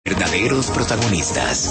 Verdaderos protagonistas.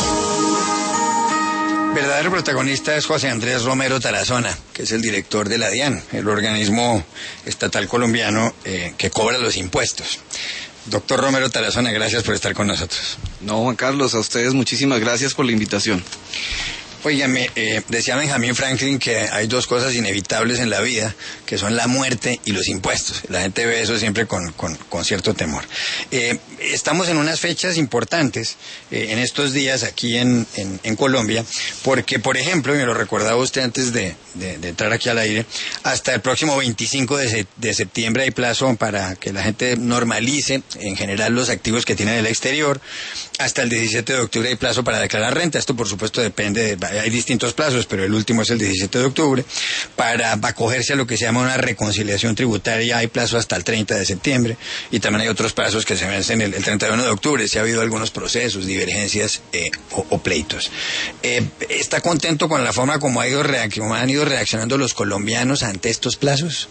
Verdadero protagonista es José Andrés Romero Tarazona, que es el director de la DIAN, el organismo estatal colombiano que cobra los impuestos. Doctor Romero Tarazona, gracias por estar con nosotros. No, Juan Carlos, a ustedes muchísimas gracias por la invitación. Óigame, decía Benjamin Franklin que hay dos cosas inevitables en la vida, que son la muerte y los impuestos. La gente ve eso siempre con cierto temor. Estamos en unas fechas importantes en estos días aquí en Colombia, porque, por ejemplo, y me lo recordaba usted antes de entrar aquí al aire, hasta el próximo 25 de septiembre hay plazo para que la gente normalice en general los activos que tiene en el exterior. Hasta el 17 de octubre hay plazo para declarar renta. Esto, por supuesto, depende hay distintos plazos, pero el último es el 17 de octubre. Para acogerse a lo que se llama una reconciliación tributaria hay plazo hasta el 30 de septiembre, y también hay otros plazos que se vencen el 31 de octubre, si ha habido algunos procesos, divergencias o pleitos. ¿Está contento con la forma como han ido reaccionando los colombianos ante estos plazos?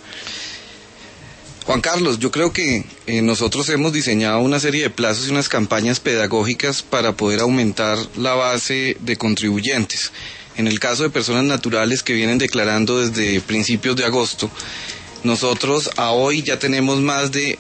Juan Carlos, yo creo que nosotros hemos diseñado una serie de plazos y unas campañas pedagógicas para poder aumentar la base de contribuyentes. En el caso de personas naturales que vienen declarando desde principios de agosto, nosotros a hoy ya tenemos más de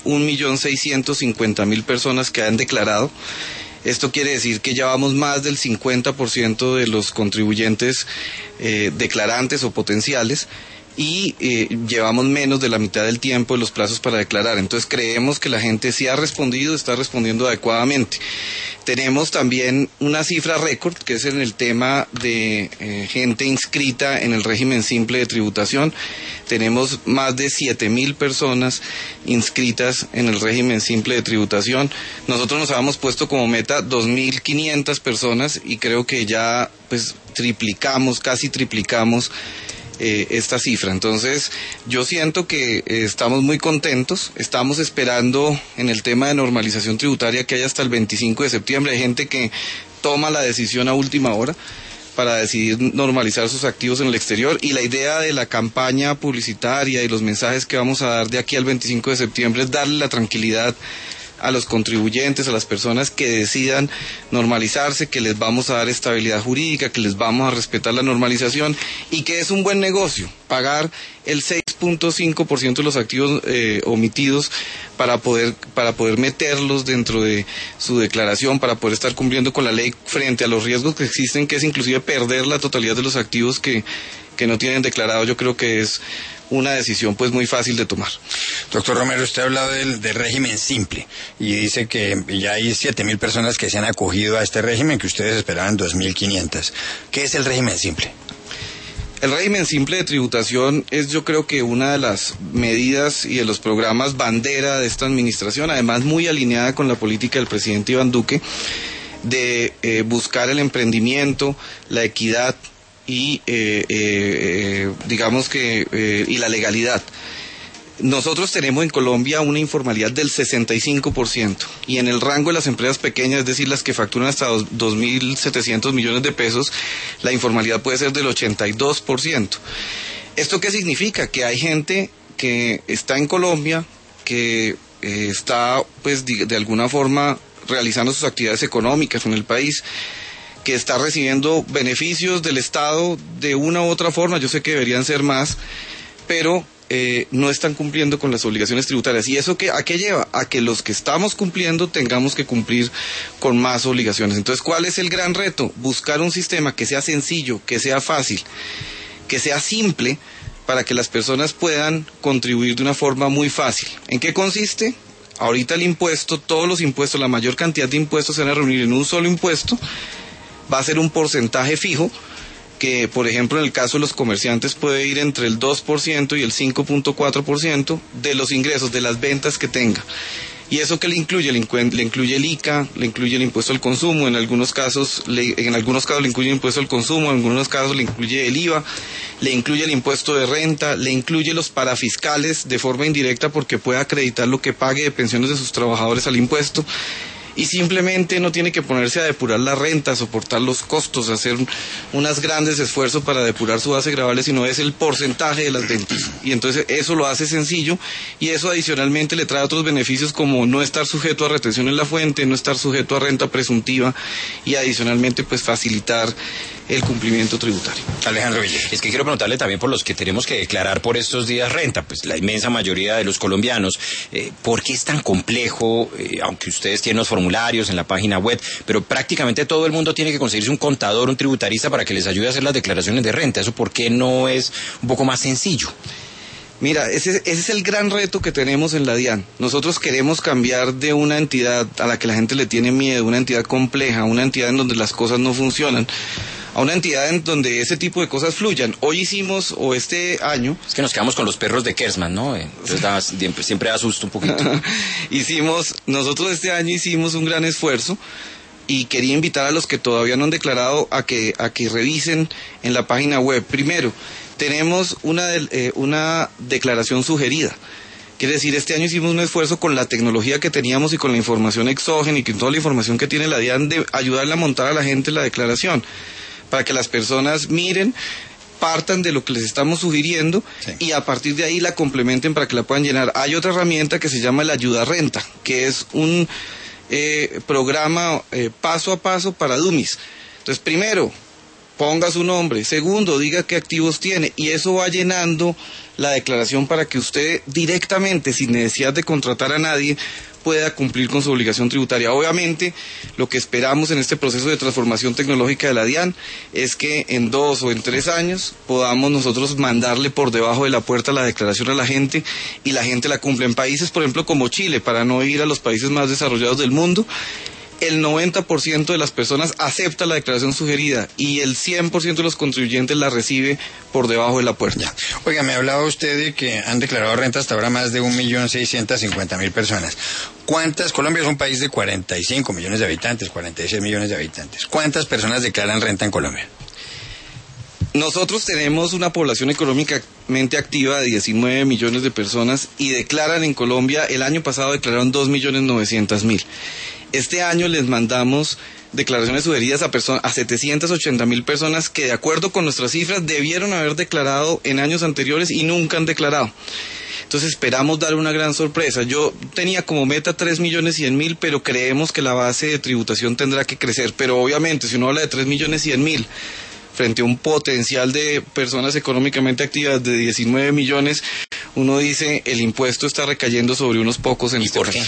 1.650.000 personas que han declarado. Esto quiere decir que ya vamos más del 50% de los contribuyentes declarantes o potenciales, y llevamos menos de la mitad del tiempo de los plazos para declarar. Entonces creemos que la gente sí ha respondido, está respondiendo adecuadamente. Tenemos también una cifra récord, que es en el tema de gente inscrita en el régimen simple de tributación. Tenemos más de 7.000 personas inscritas en el régimen simple de tributación. Nosotros nos habíamos puesto como meta 2.500 personas, y creo que ya pues casi triplicamos esta cifra. Entonces yo siento que estamos muy contentos. Estamos esperando en el tema de normalización tributaria que hay hasta el 25 de septiembre. Hay gente que toma la decisión a última hora para decidir normalizar sus activos en el exterior, y la idea de la campaña publicitaria y los mensajes que vamos a dar de aquí al 25 de septiembre es darle la tranquilidad a los contribuyentes, a las personas que decidan normalizarse, que les vamos a dar estabilidad jurídica, que les vamos a respetar la normalización, y que es un buen negocio pagar el 6.5% de los activos omitidos para poder meterlos dentro de su declaración, para poder estar cumpliendo con la ley frente a los riesgos que existen, que es inclusive perder la totalidad de los activos que no tienen declarado. Yo creo que es una decisión pues muy fácil de tomar. Doctor Romero, usted ha hablado del régimen simple y dice que ya hay 7.000 personas que se han acogido a este régimen, que ustedes esperaban 2.500. ¿Qué es el régimen simple? El régimen simple de tributación es, yo creo que una de las medidas y de los programas bandera de esta administración, además muy alineada con la política del presidente Iván Duque, de buscar el emprendimiento, la equidad y y la legalidad. Nosotros tenemos en Colombia una informalidad del 65%, y en el rango de las empresas pequeñas, es decir, las que facturan hasta 2.700 millones de pesos, la informalidad puede ser del 82%. ¿Esto qué significa? Que hay gente que está en Colombia, que está pues de alguna forma realizando sus actividades económicas en el país, que está recibiendo beneficios del Estado de una u otra forma. Yo sé que deberían ser más, pero no están cumpliendo con las obligaciones tributarias. ¿Y eso a qué lleva? A que los que estamos cumpliendo tengamos que cumplir con más obligaciones. Entonces, ¿cuál es el gran reto? Buscar un sistema que sea sencillo, que sea fácil, que sea simple, para que las personas puedan contribuir de una forma muy fácil. ¿En qué consiste? Ahorita el impuesto, todos los impuestos, la mayor cantidad de impuestos se van a reunir en un solo impuesto. Va a ser un porcentaje fijo, que por ejemplo en el caso de los comerciantes puede ir entre el 2% y el 5.4% de los ingresos, de las ventas que tenga. ¿Y eso qué le incluye? Le incluye el ICA, le incluye el impuesto al consumo, en algunos casos le incluye el impuesto al consumo, en algunos casos le incluye el IVA, le incluye el impuesto de renta, le incluye los parafiscales de forma indirecta porque puede acreditar lo que pague de pensiones de sus trabajadores al impuesto. y simplemente no tiene que ponerse a depurar la renta, soportar los costos, hacer unos grandes esfuerzos para depurar su base gravable, sino es el porcentaje de las ventas. Y entonces eso lo hace sencillo, y eso adicionalmente le trae otros beneficios como no estar sujeto a retención en la fuente, no estar sujeto a renta presuntiva, y adicionalmente pues facilitar el cumplimiento tributario. Alejandro Villegas. Es que quiero preguntarle también por los que tenemos que declarar por estos días renta, pues la inmensa mayoría de los colombianos, ¿por qué es tan complejo? Aunque ustedes tienen los formularios en la página web, pero prácticamente todo el mundo tiene que conseguirse un contador, un tributarista para que les ayude a hacer las declaraciones de renta. ¿Eso por qué no es un poco más sencillo? Mira, ese es el gran reto que tenemos en la DIAN. Nosotros queremos cambiar de una entidad a la que la gente le tiene miedo, una entidad compleja, una entidad en donde las cosas no funcionan, a una entidad en donde ese tipo de cosas fluyan. Hoy hicimos, o este año... Es que nos quedamos con los perros de Kersman, ¿no? Entonces siempre da susto un poquito. Nosotros este año hicimos un gran esfuerzo, y quería invitar a los que todavía no han declarado a que revisen en la página web. Primero, tenemos una declaración sugerida. Quiere decir, este año hicimos un esfuerzo con la tecnología que teníamos y con la información exógena y con toda la información que tiene la DIAN de ayudarle a montar a la gente la declaración, para que las personas miren, partan de lo que les estamos sugiriendo, sí, y a partir de ahí la complementen para que la puedan llenar. Hay otra herramienta que se llama la Ayuda Renta, que es un programa paso a paso para dummies. Entonces, primero, ponga su nombre. Segundo, diga qué activos tiene, y eso va llenando la declaración para que usted directamente, sin necesidad de contratar a nadie, pueda cumplir con su obligación tributaria. Obviamente, lo que esperamos en este proceso de transformación tecnológica de la DIAN es que en 2 o en 3 años podamos nosotros mandarle por debajo de la puerta la declaración a la gente, y la gente la cumple. En países, por ejemplo, como Chile, para no ir a los países más desarrollados del mundo, el 90% de las personas acepta la declaración sugerida, y el 100% de los contribuyentes la recibe por debajo de la puerta. Ya. Oiga, me hablaba usted de que han declarado renta hasta ahora más de 1.650.000 personas. Colombia es un país de 45 millones de habitantes, 46 millones de habitantes. ¿Cuántas personas declaran renta en Colombia? Nosotros tenemos una población económicamente activa de 19 millones de personas, y declaran en Colombia, el año pasado declararon 2.900.000. Este año les mandamos declaraciones sugeridas a 780.000 personas que, de acuerdo con nuestras cifras, debieron haber declarado en años anteriores y nunca han declarado. Entonces esperamos dar una gran sorpresa. Yo tenía como meta 3.100.000, pero creemos que la base de tributación tendrá que crecer. Pero obviamente, si uno habla de 3.100.000 frente a un potencial de personas económicamente activas de 19 millones, uno dice, el impuesto está recayendo sobre unos pocos en este país.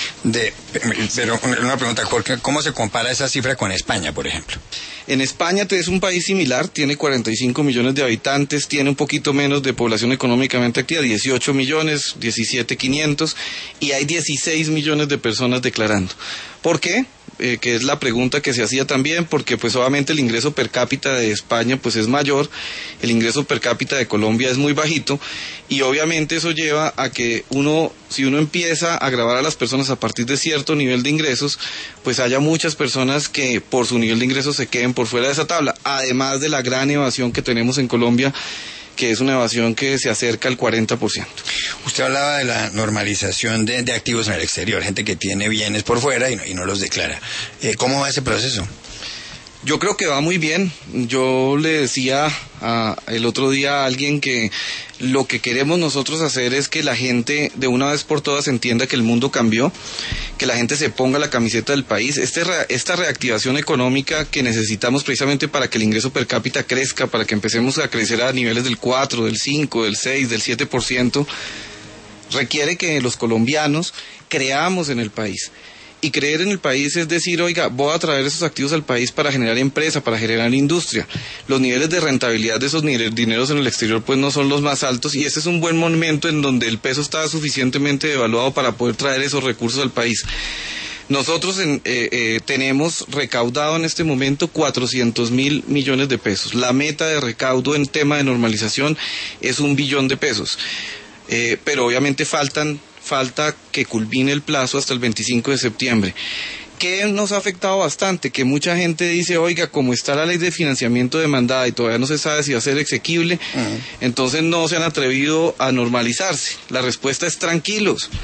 Pero una pregunta, Jorge, ¿cómo se compara esa cifra con España, por ejemplo? En España es un país similar, tiene 45 millones de habitantes, tiene un poquito menos de población económicamente activa, 18 millones, 17.500, y hay 16 millones de personas declarando. ¿Por qué? Que es la pregunta que se hacía también, porque pues obviamente el ingreso per cápita de España pues es mayor, el ingreso per cápita de Colombia es muy bajito, y obviamente eso lleva a que si uno empieza a gravar a las personas a partir de cierto nivel de ingresos, pues haya muchas personas que por su nivel de ingresos se queden por fuera de esa tabla, además de la gran evasión que tenemos en Colombia, que es una evasión que se acerca al 40%. Usted hablaba de la normalización de activos en el exterior, gente que tiene bienes por fuera y no los declara. ¿Cómo va ese proceso? Yo creo que va muy bien. Yo le decía el otro día a alguien que lo que queremos nosotros hacer es que la gente de una vez por todas entienda que el mundo cambió, que la gente se ponga la camiseta del país. Esta reactivación económica que necesitamos precisamente para que el ingreso per cápita crezca, para que empecemos a crecer a niveles del 4, del 5, del 6, del 7%, requiere que los colombianos creamos en el país. Y creer en el país es decir, oiga, voy a traer esos activos al país para generar empresa, para generar industria. Los niveles de rentabilidad de esos dineros en el exterior pues no son los más altos, y este es un buen momento en donde el peso está suficientemente devaluado para poder traer esos recursos al país. Nosotros tenemos recaudado en este momento 400.000 millones de pesos. La meta de recaudo en tema de normalización es 1 billón de pesos. Pero obviamente falta que culmine el plazo hasta el 25 de septiembre. ¿Qué nos ha afectado bastante? Que mucha gente dice, oiga, como está la ley de financiamiento demandada y todavía no se sabe si va a ser exequible, entonces no se han atrevido a normalizarse. La respuesta es tranquilos.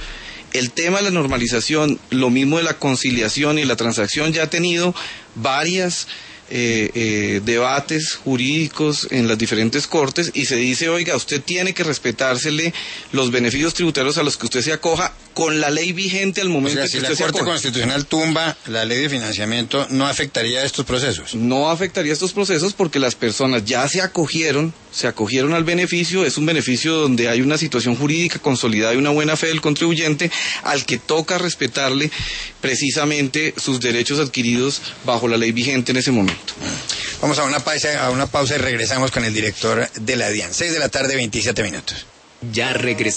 El tema de la normalización, lo mismo de la conciliación y la transacción, ya ha tenido varias debates jurídicos en las diferentes cortes y se dice, oiga, usted tiene que respetársele los beneficios tributarios a los que usted se acoja con la ley vigente al momento O sea, que si usted la se Corte acoja. Constitucional tumba la ley de financiamiento, ¿no afectaría estos procesos? No afectaría estos procesos porque las personas ya se acogieron al beneficio. Es un beneficio donde hay una situación jurídica consolidada y una buena fe del contribuyente al que toca respetarle precisamente sus derechos adquiridos bajo la ley vigente en ese momento. Vamos a una pausa y regresamos con el director de la DIAN. 6 de la tarde, 27 minutos. Ya regresamos.